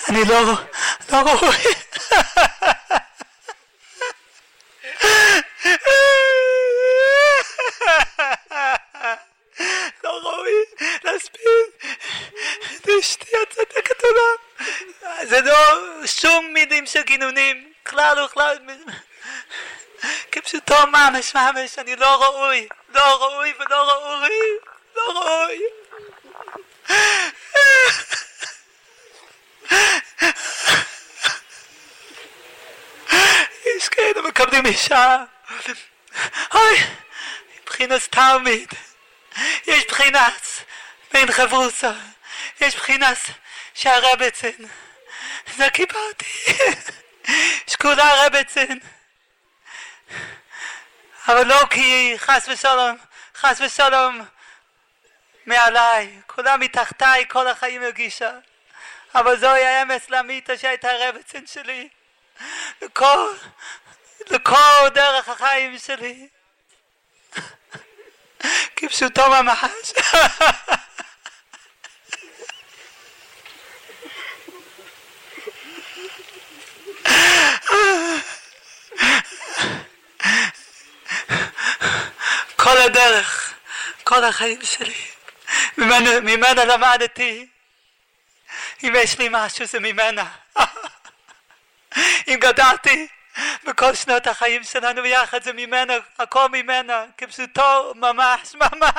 אני לא ראוי. לא ראוי להספיק לאשתי הצדקת עולם. זה לא שום מילים של גינונים, כלל וכלל, כפשוטו ממש, אני לא ראוי ולא ראוי. יש כאלה מקבלים אישה, אוי, מבחינת תלמיד, יש בחינת בין חברוסה, יש בחינת שהרבצן, זה קיבלתי, שקולה רבצן, אבל לא כי חס ושלום מעליי, כולה מתחתיי כל החיים הרגישה, אבל זוהי האמץ לאמיתה שהייתה רבצן שלי, לכל דרך החיים שלי, כפשוטו ממש. כל הדרך, כל החיים שלי, ממנה למדתי. אם יש לי משהו זה ממנה. אם גדלתי בכל שנות החיים שלנו ביחד זה ממנה, הכל ממנה, כפשוטו ממש.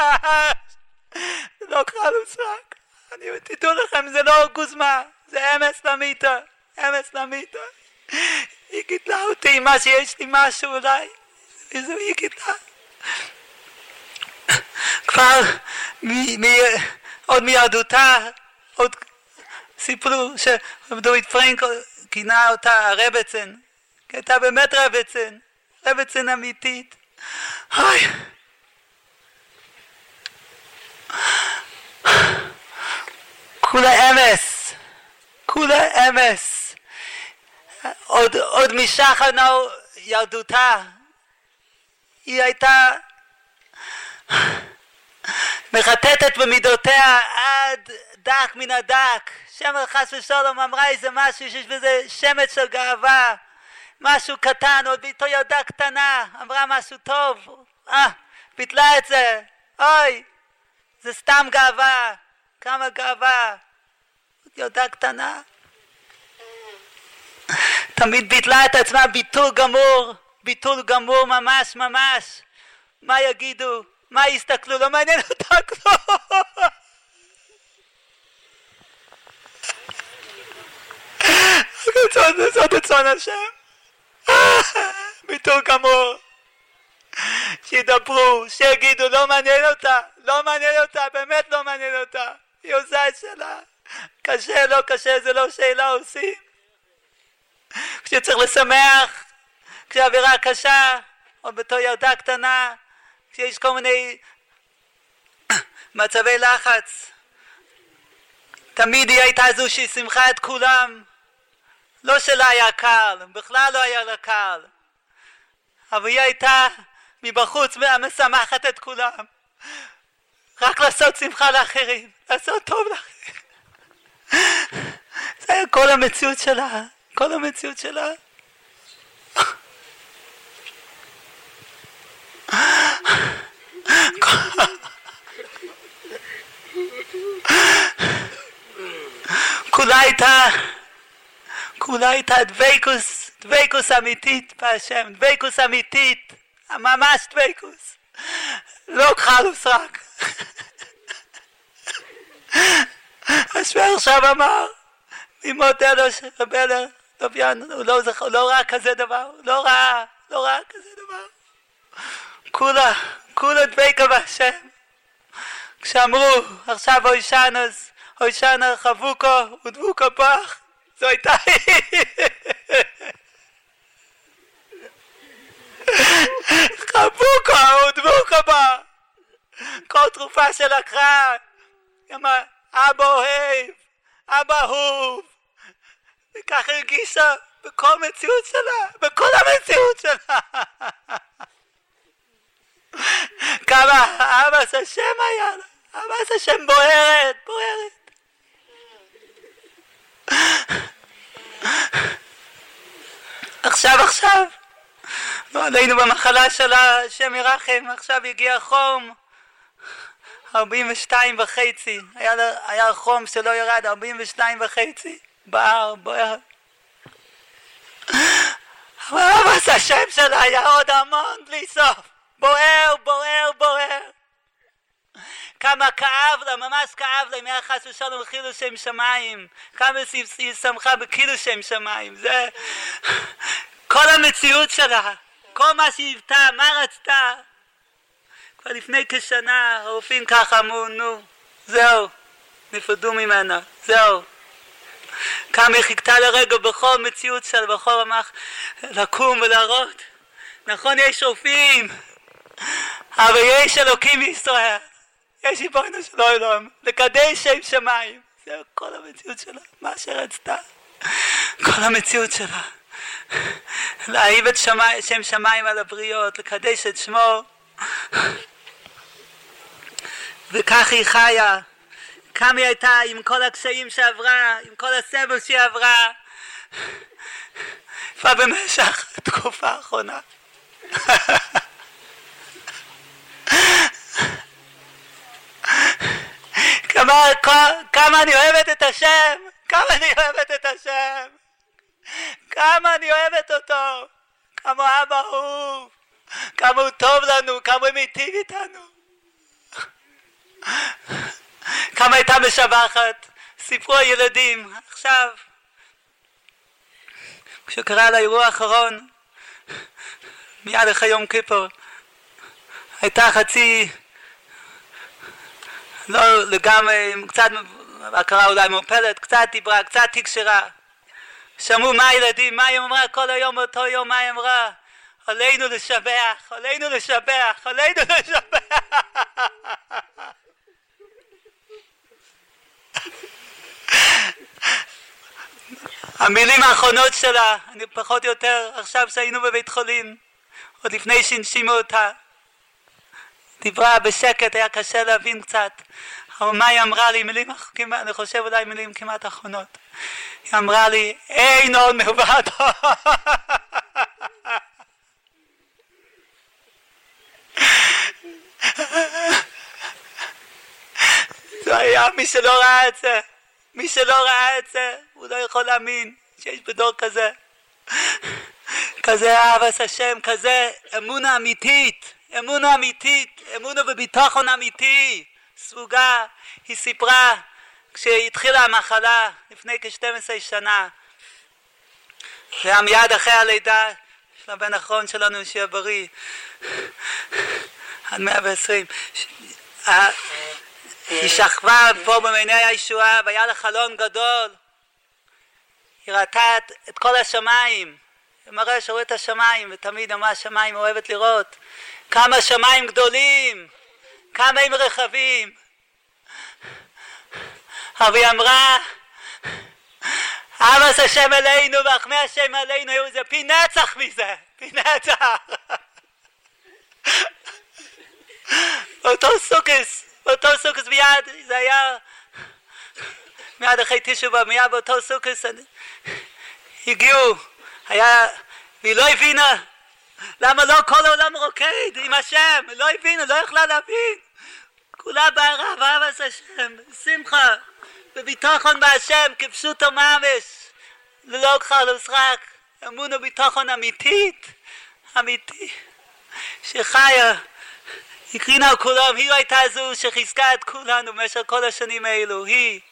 זה לא כלל ושרק. תדעו לכם, זה לא גוזמה, זה אמץ לאמיתה. היא גידלה אותי, מה שיש לי משהו אולי, וזו היא גידלה. כבר עוד מילדותה, עוד סיפרו שדוד פרנקל כינה אותה הרבצן, כי הייתה באמת רבצן אמיתית. כולה אמס. עוד משחר ילדותה, היא הייתה מחטטת במידותיה עד דק מן הדק. שמר חס ושלום אמרה איזה משהו שיש בזה שמץ של גאווה, משהו קטן, עוד ביתו ילדה קטנה, אמרה משהו טוב, ביטלה את זה, אוי, זה סתם גאווה, כמה גאווה, ילדה קטנה. תמיד ביטלה את עצמה ביטול גמור ממש. מה יגידו? מה יסתכלו? לא מעניין אותה כלום. זאת רצון השם. ביטול גמור. שידברו, שיגידו, לא מעניין אותה, באמת לא מעניין אותה. היא עושה את שלה. קשה, לא קשה, זה לא שאלה עושים. כשצריך לשמח, כשהאווירה קשה, או בתור ילדה קטנה, כשיש כל מיני מצבי לחץ, תמיד היא הייתה זו שהיא שמחה את כולם. לא שלה היה קל, בכלל לא היה לה קל, אבל היא הייתה מבחוץ משמחת את כולם, רק לעשות שמחה לאחרים, לעשות טוב לאחרים. זה היה כל המציאות שלה. כולה הייתה דבקוס אמיתית בהשם, דבקוס אמיתית, ממש דבקוס, לא כחל וסרק. השבר עכשיו אמר, ממות אלו שרבלר, הוא לא ראה כזה דבר, לא ראה כזה דבר. כולה דבקה בהשם. כשאמרו עכשיו הוישנה חבוקו ודבוקו בך, זו הייתה חבוקו ודבוקו בך. כל תרופה שלקחה, אמרה אבא אוהב, אבא אהוב, וכך הרגישה בכל המציאות שלה. כמה אהבת השם היה לה, אהבת השם בוערת. עכשיו, לא עלינו במחלה של השם ירחם, עכשיו הגיע חום, 42.5, היה חום שלא ירד, 42.5, בוער. אבל אבא זה השם שלה היה עוד המון בלי סוף, בוער. כמה כאב לה, ממש כאב לה, אם היה חס ושלום חילול שם שמיים, כמה היא שמחה בחילול שם שמיים, זה כל המציאות שלה, כל מה שהיא היוותה, מה רצתה. כבר לפני כשנה הרופאים ככה אמרו, נו, זהו, נפרדו ממנה, זהו. כמה היא חיכתה לרגע בכל מציאות שלה, בכל רמ"ח, לקום ולהראות. נכון, יש רופאים, אבל יש אלוקים בישראל. יש ריבונו של עולם, לקדש שם שמיים. זה כל המציאות שלה, מה שרצתה. כל המציאות שלה. להאהיב את שם שמיים על הבריות, לקדש את שמו. וכך היא חיה. כמה היא הייתה עם כל הקשיים שעברה, עם כל הסבל שהיא עברה. ובמשך התקופה האחרונה. כמה אני אוהבת את השם, כמה אני אוהבת אותו, כמה אבא הוא, כמה הוא טוב לנו, כמה הוא מיטיב איתנו, כמה הייתה משבחת. סיפרו הילדים עכשיו, כשקרה על האירוע האחרון, מיד אחרי יום כיפור, הייתה חצי, לא לגמרי, קצת הכרה אולי מופלת, קצת דיברה, קצת תקשרה. שמעו מה הילדים, מה היא אמרה כל היום באותו יום, מה היא אמרה? עלינו לשבח. המילים האחרונות שלה, אני פחות או יותר, עכשיו שהיינו בבית חולים, עוד לפני שהנשימו אותה, דיברה בשקט, היה קשה להבין קצת, אבל מה היא אמרה לי, מילים, אני חושב אולי מילים כמעט אחרונות, היא אמרה לי, אין עוד מלבד. זה היה מי שלא ראה את זה, הוא לא יכול להאמין שיש בדור כזה, כזה אהבת השם, כזה אמונה אמיתית, אמונה בביטחון אמיתי, ספוגה. היא סיפרה כשהתחילה המחלה לפני כ-12 שנה, זה היה מיד אחרי הלידה של הבן האחרון שלנו שיהיה בריא, עד 120. היא שכבה פה במעייני הישועה והיה לה חלון גדול, היא ראתה את כל השמיים, היא מראה שרואה את השמיים, ותמיד אמרה השמיים אוהבת לראות כמה שמיים גדולים, כמה הם רחבים. אבל היא אמרה, אבא השם עלינו ורחמי השם עלינו, זה פי נצח מזה, פי נצח. באותו סוכס מיד, זה היה מיד אחרי תשעה באב, מיד באותו סוכס הגיעו, והיא לא הבינה למה לא כל העולם רוקד עם השם, לא הבינה, לא יכלה להבין, כולה בערה ואהבת השם, שמחה וביטחון בהשם כפשוטו ממש, ללא כחל ושרק, אמונה וביטחון אמיתי, שחיה, הקרינה על כולם. היא הייתה זו שחיזקה את כולנו במשך כל השנים האלו, היא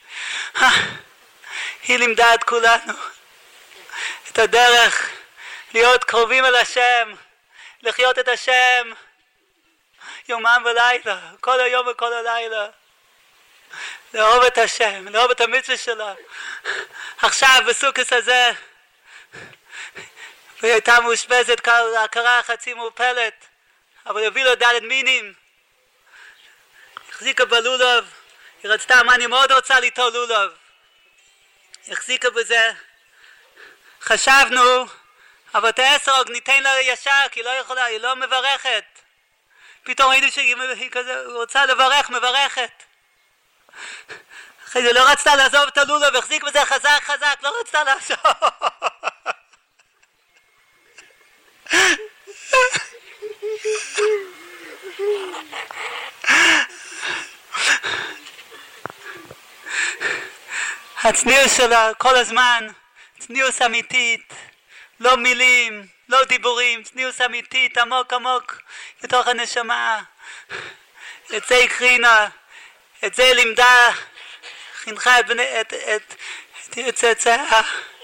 לימדה את כולנו את הדרך להיות קרובים אל השם, לחיות את השם יומם ולילה, כל היום וכל הלילה, לאהוב את השם, לאהוב את המצווה שלה. עכשיו בסוכס הזה, והיא הייתה מאושפזת, הכרה חצי מעופלת, אבל הביא לו דלת מינים, החזיקה בלולב, היא רצתה, מה אני מאוד רוצה ליטול לולב, החזיקה בזה, חשבנו, אבל את העשרוג ניתן לה ישר, כי היא לא יכולה, היא לא מברכת. פתאום ראיתי שהיא כזה, רוצה לברך, מברכת. אחרי זה לא רצתה לעזוב את הלולב, החזיק בזה חזק, לא רצתה לעזוב. הצניעות שלה כל הזמן, צניעות אמיתית, לא מילים, לא דיבורים, צניעות אמיתית, עמוק עמוק בתוך הנשמה. את זה הקרינה, את זה לימדה, חינכה את צאצאיה.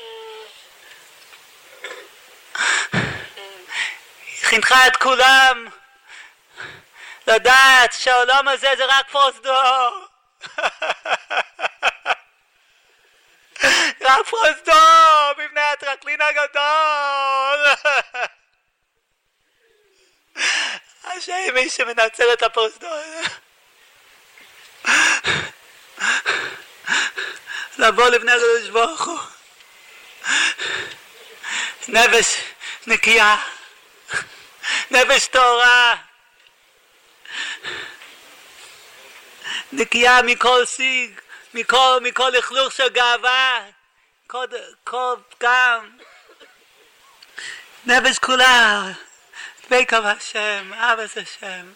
חינכה את כולם לדעת שהעולם הזה זה רק פרוזדור. רק פרוזדור בפני הטרקלין הגדול. השם מי שמנצל את הפרוזדור. לבוא לפני הקדוש ברוך הוא. נפש נקייה. נפש טהורה. נקייה מכל שיג, מכל לכלוך של גאווה, כל פגם. נפש כולה, דבקה בהשם, אהבה זה השם.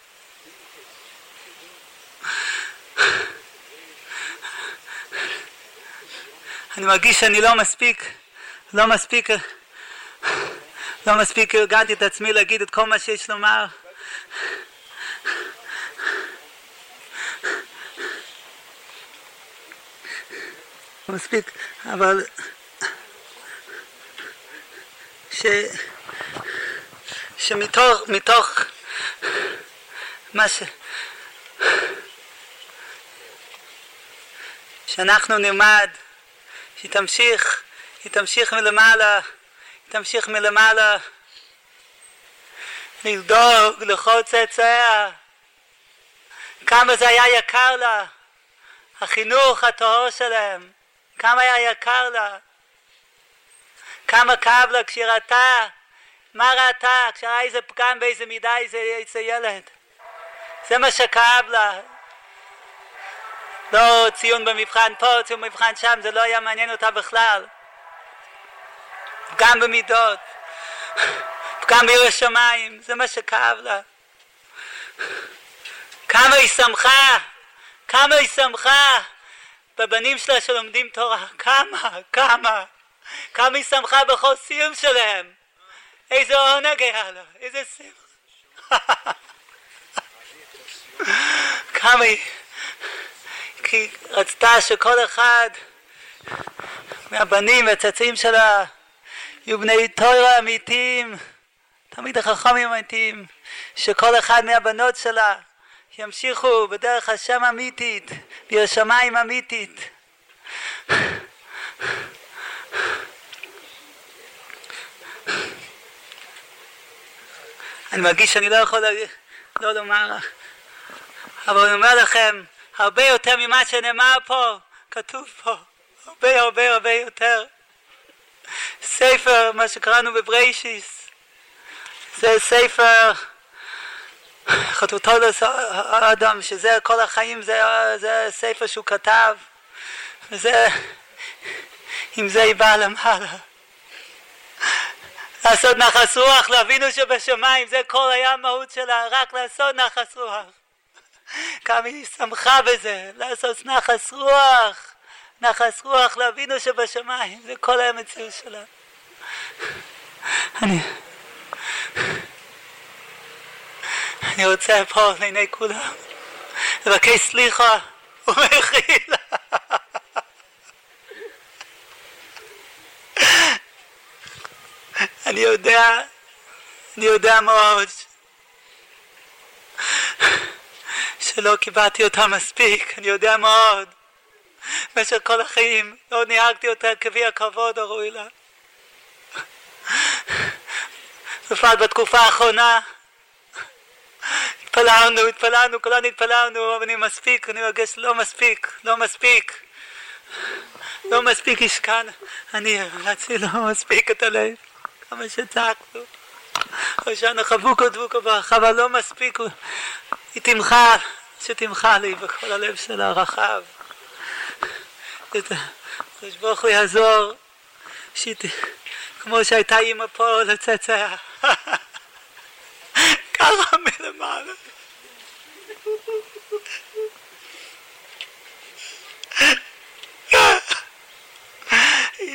אני מרגיש שאני לא מספיק הרגעתי את עצמי להגיד את כל מה שיש לומר. לא מספיק, אבל שמתוך מה שאנחנו נלמד, היא תמשיך מלמעלה לדאוג לכל צאצאיה. כמה זה היה יקר לה, החינוך הטהור שלהם, כמה היה יקר לה, כמה כאב לה כשהיא ראתה, מה ראתה? כשראה איזה פגם באיזה מידה איזה ילד, זה מה שכאב לה. לא ציון במבחן פה, ציון במבחן שם, זה לא היה מעניין אותה בכלל. פגם במידות, פגם ביראת שמיים, זה מה שכאב לה. כמה היא שמחה בבנים שלה שלומדים תורה, כמה היא שמחה בכל סיום שלהם. איזה עונג היה לה, איזה שמחה. כמה היא, כי רצתה שכל אחד מהבנים והצאצאים שלה יהיו בני תורה אמיתיים, תמיד החכמים אמיתיים, שכל אחד מהבנות שלה ימשיכו בדרך השם אמיתית, ביראת שמיים אמיתית. אני מרגיש שאני לא יכול לא לומר, אבל אני אומר לכם, הרבה יותר ממה שנאמר פה, כתוב פה, הרבה יותר. ספר, מה שקראנו בבריישיס, זה ספר חטאותו האדם, שזה כל החיים, זה ספר שהוא כתב, וזה, עם זה היא באה למעלה. לעשות נחס רוח, לאבינו שבשמיים, זה כל היה המהות שלה, רק לעשות נחס רוח. כמה היא שמחה בזה, לעשות נחס רוח לאבינו שבשמיים, זה כל המציאות שלה. אני רוצה פה לעיני כולם לבקש סליחה ומחילה. אני יודע מאוד שלא קיבלתי אותה מספיק, אני יודע מאוד. במשך כל החיים לא נהגתי אותה כפי הכבוד הראוי לה. בפרט בתקופה האחרונה התפללנו, כולנו התפללנו, אבל אני מרגיש לא מספיק השכן, אני רציתי לא מספיק את הלב, כמה שצעקנו, ראשון החבוקו דבוקו ברך, אבל לא מספיק, היא שתמחה לי בכל הלב שלה הרחב. הקדוש ברוך הוא יעזור, כמו שהייתה אמא פה לצאצאיה, ככה מלמעלה.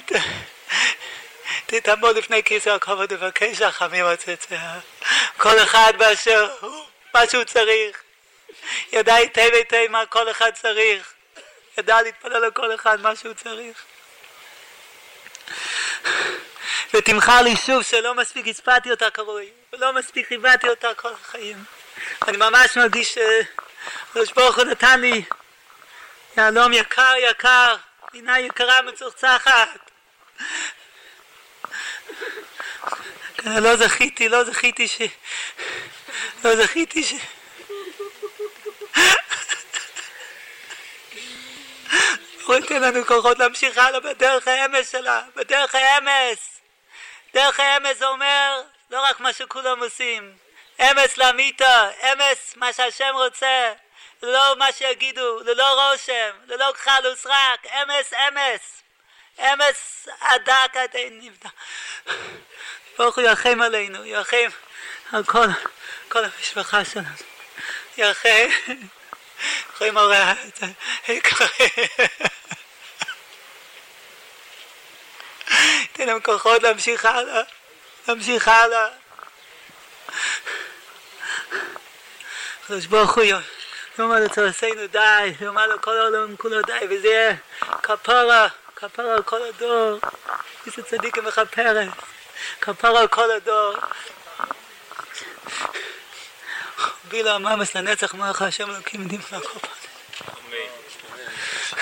תתעמוד לפני כיסא הכבוד ובקש רחמים הצאצא. כל אחד באשר הוא, מה שהוא צריך. ידע היטב היטב מה כל אחד צריך. ידע להתפלל לכל אחד מה שהוא צריך. ותמחר לי שוב שלא מספיק הספעתי אותה קרוי, ולא מספיק חיבדתי אותה כל החיים. אני ממש מרגיש שהקדוש ברוך הוא נתן לי יהלום יקר יקר, עינה יקרה מצוחצחת. לא זכיתי הוא ייתן לנו כוחות להמשיך הלאה בדרך האמס שלה, בדרך האמס. דרך האמס זה אומר לא רק מה שכולם עושים, אמס לאמיתה, אמס מה שהשם רוצה, לא מה שיגידו, ללא רושם, ללא כחלוס רק, אמס אמס הדק עד אין נבדק. ברוך הוא ירחם עלינו, ירחם על כל המשפחה שלנו, ירחם מורה תן להם כוחות להמשיך הלאה. הקדוש ברוך הוא יאמר לצורסנו די, יאמר לו כל העולם כולו די, וזה יהיה כפרה על כל הדור, איזה צדיק ומכפרת, כפרה על כל הדור. בילה ממש לנצח מלך השם אלוקים נפלא כל פעם.